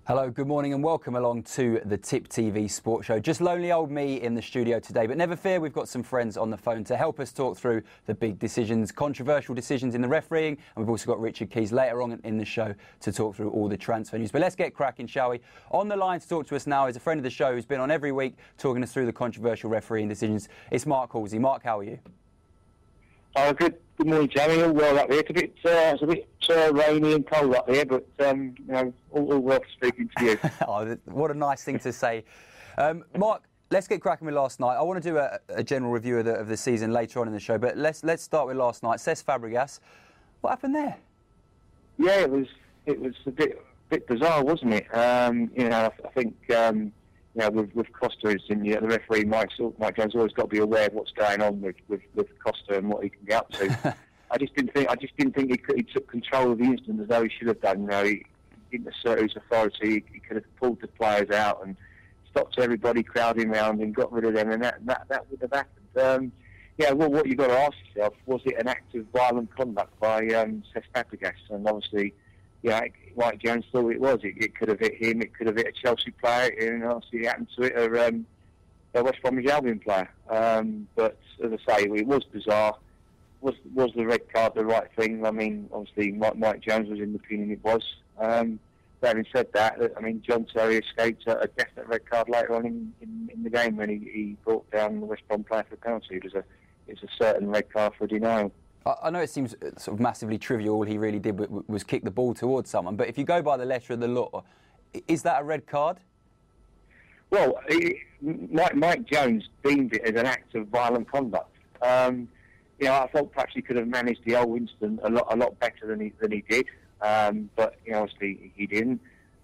Hello, good morning and welcome along to the Tip TV Sports Show. Just lonely old me in the studio today, but never fear, we've got some friends on the phone to help us talk through the big decisions, controversial decisions in the refereeing, and we've also got Richard Keys later on in the show to talk through all the transfer news. But let's get cracking, shall we? On the line to talk to us now is a friend of the show who's been on every week talking us through the controversial refereing decisions. It's Mark Halsey. Mark, how are you? Good morning, Jamie. All well up here. It's a bit rainy and cold up here, but all well speaking to you. Oh, what a nice thing to say. Mark, let's get cracking with last night. I want to do a general review of the season later on in the show, but let's start with last night. Cesc Fabregas, what happened there? Yeah, it was a bit bizarre, wasn't it? I think with Costa, the referee Mike Jones always got to be aware of what's going on with Costa and what he can get up to. I just didn't think he took control of the incident as though he should have done. He didn't assert his authority. He could have pulled the players out and stopped everybody crowding around and got rid of them, and that would have happened. What you've got to ask yourself, was it an act of violent conduct by Cesc Fabregas? And obviously, Mike Jones thought it was. It could have hit him. It could have hit a Chelsea player. And obviously, it happened to it a West Bromwich Albion player. But as I say, it was bizarre. Was the red card the right thing? I mean, obviously, Mike Jones was in the opinion it was. But having said that, I mean, John Terry escaped a definite red card later on in the game when he brought down the West Brom player for a penalty. It was a certain red card for denial. I know it seems sort of massively trivial. All he really did was kick the ball towards someone. But if you go by the letter of the law, is that a red card? Well, Mike Jones deemed it as an act of violent conduct. I thought perhaps he could have managed the whole incident a lot better than he did. But obviously he didn't.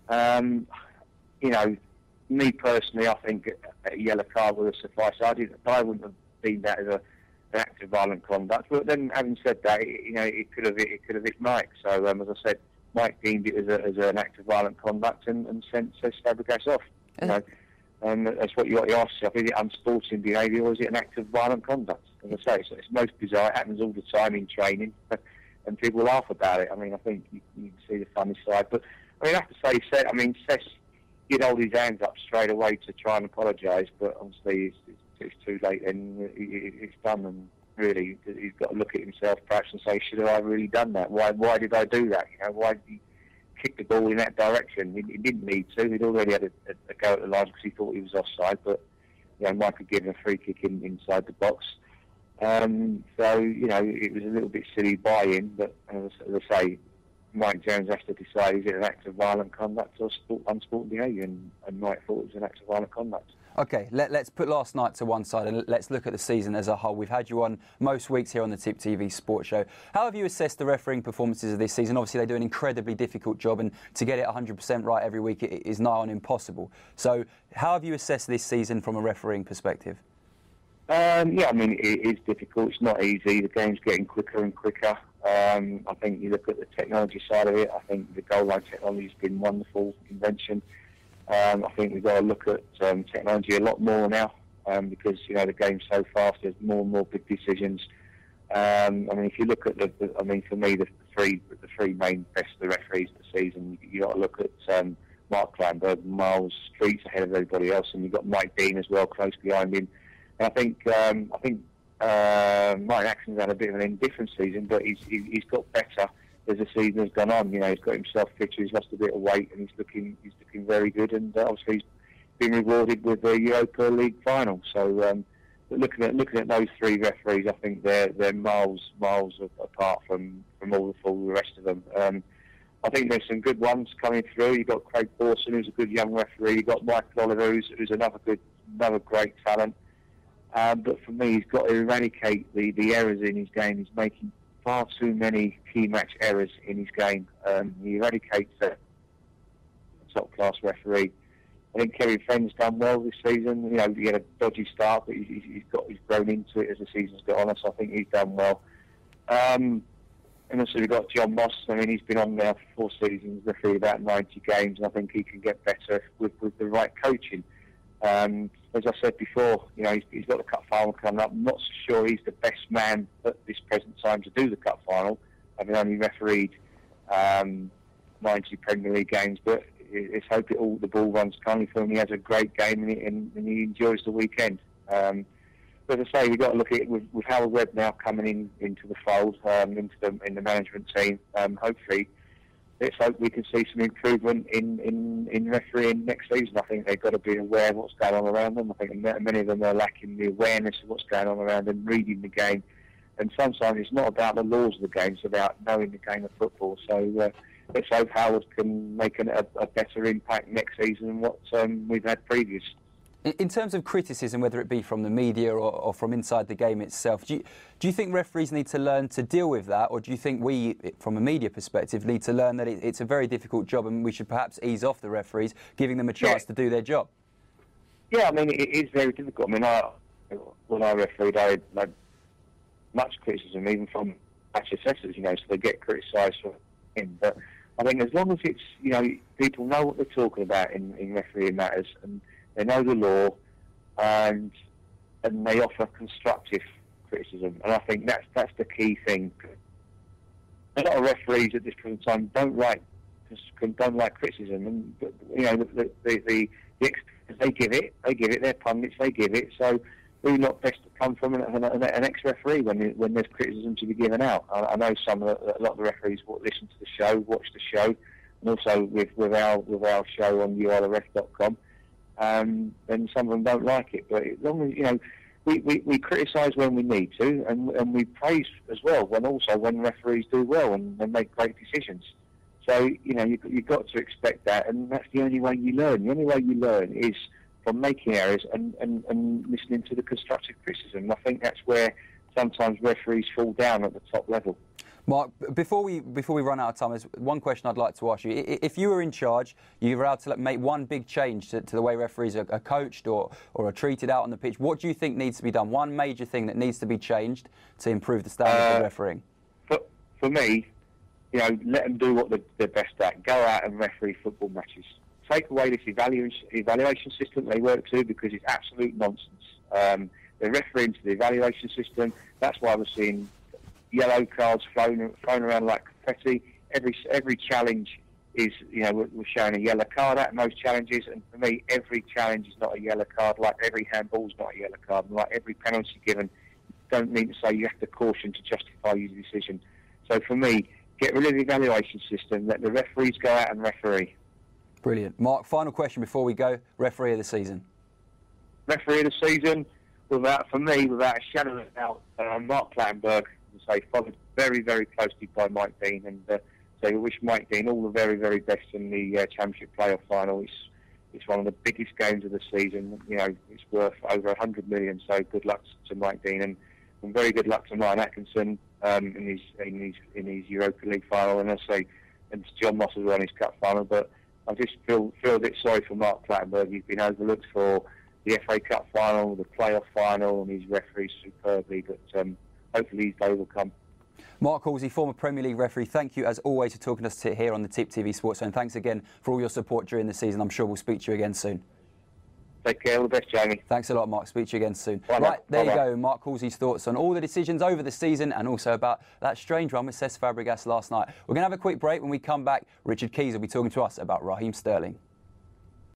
Me personally, I think a yellow card would have sufficed. I wouldn't have deemed that as an act of violent conduct. But then, having said that, it could have hit Mike. So as I said, Mike deemed it as an act of violent conduct and sent Fabregas off. And that's what you got to ask yourself: is it unsporting behaviour or is it an act of violent conduct? As I say, it's most bizarre. It happens all the time in training, and people laugh about it. I mean, I think you can see the funny side. But I mean, I have to say, Cesc did hold his hands up straight away to try and apologise, but obviously it's too late. And it's done. And really, he's got to look at himself perhaps and say, should I have really done that? Why did I do that? Why did he kick the ball in that direction? He didn't need to. He'd already had a go at the line because he thought he was offside. But Mike had given a free kick inside the box. It was a little bit silly by him, but as I say, Mike Jones has to decide, is it an act of violent conduct or unsporting behaviour, and Mike thought it was an act of violent conduct. OK, let's put last night to one side and let's look at the season as a whole. We've had you on most weeks here on the Tip TV Sports Show. How have you assessed the refereeing performances of this season? Obviously, they do an incredibly difficult job, and to get it 100% right every week is nigh on impossible. So how have you assessed this season from a refereeing perspective? I mean, it is difficult. It's not easy. The game's getting quicker and quicker. I think you look at the technology side of it. I think the goal line technology has been a wonderful invention. I think we've got to look at technology a lot more now because the game's so fast. There's more and more big decisions. I mean, if you look at for me, the three main best of the referees of the season, you got to look at Mark Clanberg, Miles Streets ahead of everybody else, and you've got Mike Dean as well close behind him. I think Mike Axon's had a bit of an indifferent season, but he's got better as the season has gone on. He's got himself fitter, he's lost a bit of weight, and he's looking very good. And obviously he's been rewarded with the Europa League final. So, but looking at those three referees, I think they're miles apart from all the rest of them. I think there's some good ones coming through. You've got Craig Pawson, who's a good young referee. You've got Michael Oliver, who's another great talent. But for me, he's got to eradicate the errors in his game. He's making far too many key match errors in his game. He eradicates a top-class referee. I think Kevin Friend's done well this season. He had a dodgy start, but he's grown into it as the season's got on. So I think he's done well. And also we've got John Moss. I mean, he's been on now for 4 seasons, refereed about 90 games, and I think he can get better with the right coaching. As I said before, he's got the cup final coming up. I'm not so sure he's the best man at this present time to do the cup final, having only refereed 90 Premier League games. But let's hope the ball runs kindly for him. He has a great game and he enjoys the weekend. But as I say, we've got to look at it with Howard Webb now coming into the fold, in the management team. Hopefully, let's hope we can see some improvement in refereeing next season. I think they've got to be aware of what's going on around them. I think many of them are lacking the awareness of what's going on around them, reading the game. And sometimes it's not about the laws of the game, it's about knowing the game of football. So let's hope Howard can make a better impact next season than what we've had previous. In terms of criticism, whether it be from the media or from inside the game itself, do you think referees need to learn to deal with that, or do you think we, from a media perspective, need to learn that it's a very difficult job and we should perhaps ease off the referees, giving them a chance to do their job? Yeah, I mean, it is very difficult. I mean, when I refereed, I had much criticism, even from match assessors, so they get criticised for him. But I think as long as it's, people know what they're talking about in refereeing matters, and they know the law, and they offer constructive criticism. And I think that's the key thing. A lot of referees at this present time don't like criticism, and they give it. They're pundits, they give it. So we're not best to come from an ex-referee when there's criticism to be given out. I know a lot of the referees will listen to the show, watch the show, and also with our show on youartheref.com. And some of them don't like it, but as long as we criticise when we need to, and we praise as well when referees do well and make great decisions. So you've got to expect that, and that's the only way you learn. The only way you learn is from making errors and listening to the constructive criticism. I think that's where sometimes referees fall down at the top level. Mark, before we run out of time, there's one question I'd like to ask you. If you were in charge, you were able to make one big change to the way referees are coached or are treated out on the pitch, what do you think needs to be done? One major thing that needs to be changed to improve the standard of refereeing? For me, let them do what they're best at. Go out and referee football matches. Take away this evaluation system they work to, because it's absolute nonsense. They're refereeing to the evaluation system. That's why we're seeing yellow cards flown around like confetti. Every challenge is, we're showing a yellow card at most challenges, and for me, every challenge is not a yellow card. Like every handball's not a yellow card, and like every penalty given, don't mean to say you have to caution to justify your decision. So for me, get rid of the evaluation system. Let the referees go out and referee. Brilliant. Mark, final question before we go. Referee of the season. Referee of the season, without a shadow of a doubt, Mark Clattenburg, followed very, very closely by Mike Dean, and we wish Mike Dean all the very, very best in the Championship playoff final. It's one of the biggest games of the season. It's worth over 100 million. So good luck to Mike Dean, and very good luck to Ryan Atkinson in his Europa League final, and and to John Moss as well in his cup final. But I just feel a bit sorry for Mark Clattenburg. He's been overlooked for the FA Cup final, the playoff final, and he's refereed superbly. But hopefully his day will come. Mark Halsey, former Premier League referee, thank you as always for talking to us here on the Tip TV Sports Zone. Thanks again for all your support during the season. I'm sure we'll speak to you again soon. Take care, all the best, Jamie. Thanks a lot, Mark. Speak to you again soon. Bye there you go, Mark Halsey's thoughts on all the decisions over the season and also about that strange run with Cesc Fabregas last night. We're going to have a quick break. When we come back, Richard Keys will be talking to us about Raheem Sterling.